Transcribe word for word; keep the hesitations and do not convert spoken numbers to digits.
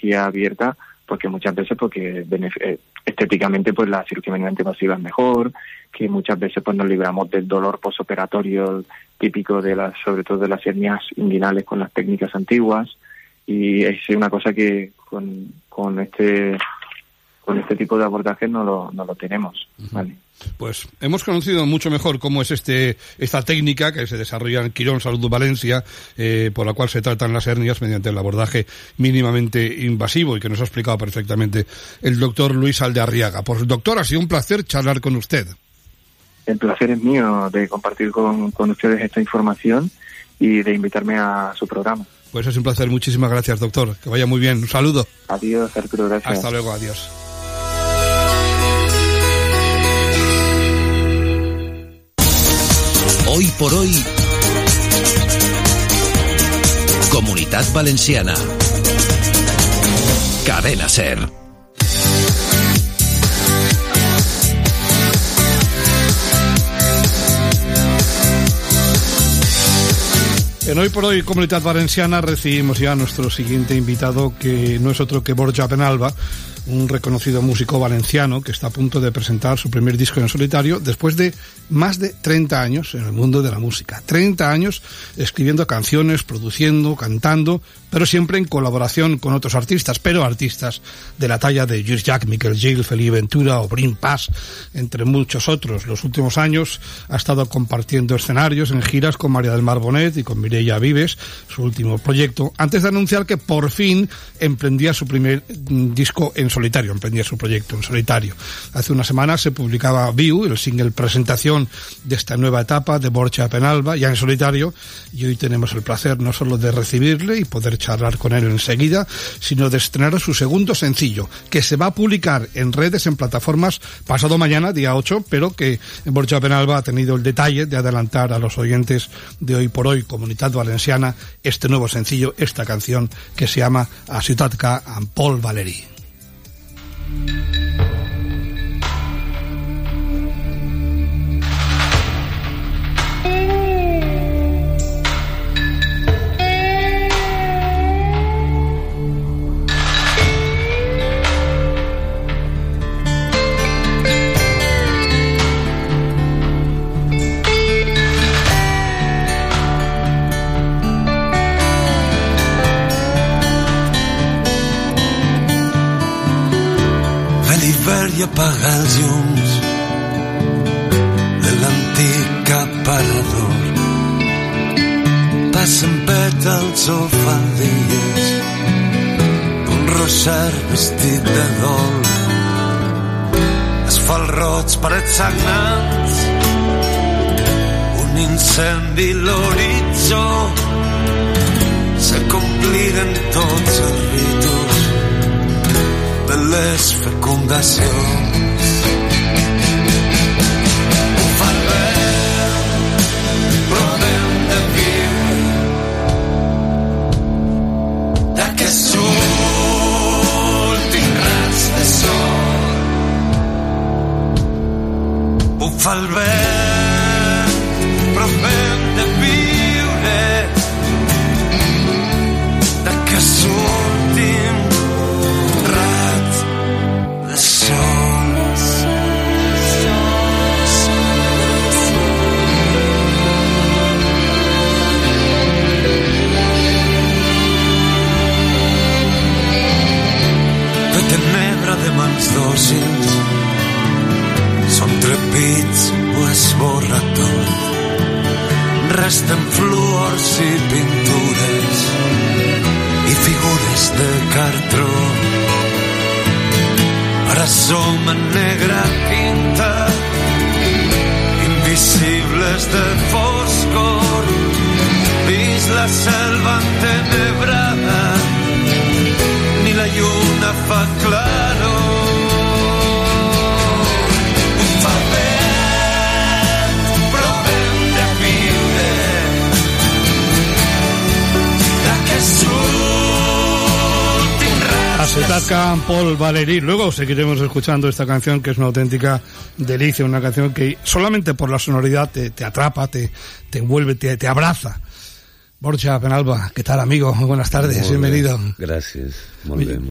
cirugía abierta, porque muchas veces porque benef- estéticamente pues la cirugía minimamente invasiva es mejor, que muchas veces pues nos libramos del dolor posoperatorio típico de las, sobre todo de las hernias inguinales con las técnicas antiguas, y es una cosa que con, con este con este tipo de abordajes no lo, no lo tenemos, ¿vale? Pues hemos conocido mucho mejor cómo es este esta técnica que se desarrolla en Quirón Salud Valencia, eh, por la cual se tratan las hernias mediante el abordaje mínimamente invasivo, y que nos ha explicado perfectamente el doctor Luis Aldearriaga. Pues doctor, ha sido un placer charlar con usted. El placer es mío de compartir con, con ustedes esta información y de invitarme a su programa. Pues es un placer, muchísimas gracias, doctor. Que vaya muy bien, un saludo. Adiós, Arturo, gracias. Hasta luego, adiós. Hoy por hoy, Comunitat Valenciana. Cadena SER. En Hoy por Hoy, Comunitat Valenciana, recibimos ya a nuestro siguiente invitado, que no es otro que Borja Penalba, un reconocido músico valenciano que está a punto de presentar su primer disco en solitario después de más de treinta años en el mundo de la música. treinta años escribiendo canciones, produciendo, cantando, pero siempre en colaboración con otros artistas, pero artistas de la talla de Lluís Llach, Miquel Gil, Felipe Ventura o Bryn Paz, entre muchos otros. Los últimos años ha estado compartiendo escenarios en giras con María del Mar Bonet y con Mireia Vives, su último proyecto, antes de anunciar que por fin emprendía su primer disco en solitario, emprendía su proyecto en solitario. Hace una semana se publicaba Viu, el single presentación de esta nueva etapa de Borja Penalba, ya en solitario, y hoy tenemos el placer no solo de recibirle y poder charlar con él enseguida, sino de estrenar su segundo sencillo, que se va a publicar en redes, en plataformas, pasado mañana, día ocho, pero que Borja Penalba ha tenido el detalle de adelantar a los oyentes de Hoy por Hoy, Comunitat Valenciana, este nuevo sencillo, esta canción que se llama A Ciutat Ca amb Paul Valéry. I apagar els llums de l'antic aparador. Passen pètals o faldilles d'un rosar vestit de dol. Asfalt roig, parets sagnants, un incendi l'horitzó. Se compliren tots els ritus de les fecundacions. Ho fa el vent, provem de viure d'aquests últims rats de sol. Ho fa el vent, provem de viure d'aquests últims de mans dòcils, són trepits o esborra tot. Resten fluors i pintures i figures de cartró. Ara som en negra tinta, invisibles de foscor, dins la selva entenebrada, ni la lluna fa claror. Ho fa vent, provem de viure d'aquests últims rats. A Ciutat Ca amb Paul Valéry. Luego seguiremos escuchando esta canción, que es una auténtica delicia, una canción que solamente por la sonoridad te, te atrapa, te, te envuelve, te, te abraza. Borja Penalba, ¿qué tal, amigo? Muy buenas tardes, Molt bienvenido. Bé. Gràcies, molt bé.